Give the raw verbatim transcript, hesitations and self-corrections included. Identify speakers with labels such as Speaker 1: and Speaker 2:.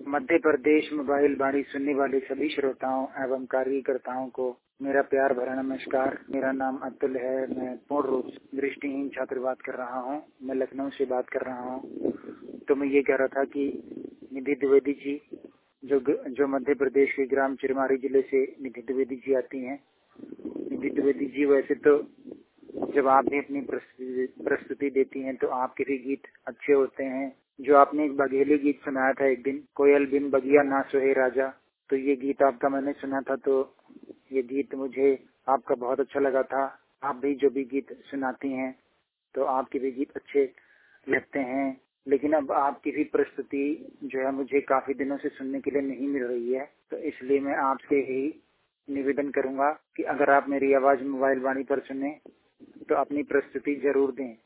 Speaker 1: Madhya Pradesh mobile वाणी सुनने वाले सभी श्रोताओं एवं कार्यकर्ताओं को मेरा प्यार भरा नमस्कार। मेरा नाम अतुल है। मैं पूर्ण रूप से दृष्टिहीन छात्र बात कर रहा हूँ। मैं लखनऊ से बात कर रहा हूँ। तो मैं ये कह रहा था कि निधि द्विवेदी जी जो जो मध्य प्रदेश के ग्राम चिरमारी जिले से निधि द्विवेदी जी आती हैं। निधि द्विवेदी जी वैसे तो जब आप भी अपनी प्रस्तुति देती हैं तो आपके भी गीत अच्छे होते हैं। जो आपने एक बघेली गीत सुनाया था एक दिन, कोयल बिन बगिया ना सोहे राजा, तो ये गीत आपका मैंने सुना था। तो ये गीत मुझे आपका बहुत अच्छा लगा था। आप भी जो भी गीत सुनाती हैं तो आपके भी गीत अच्छे लगते हैं। लेकिन अब आपकी भी प्रस्तुति जो है मुझे काफी दिनों से सुनने के लिए नहीं मिल रही है। तो इसलिए मैं आपसे ही निवेदन करूंगा कि अगर आप मेरी आवाज मोबाइल वाणी पर सुने तो अपनी प्रस्तुति जरूर दें।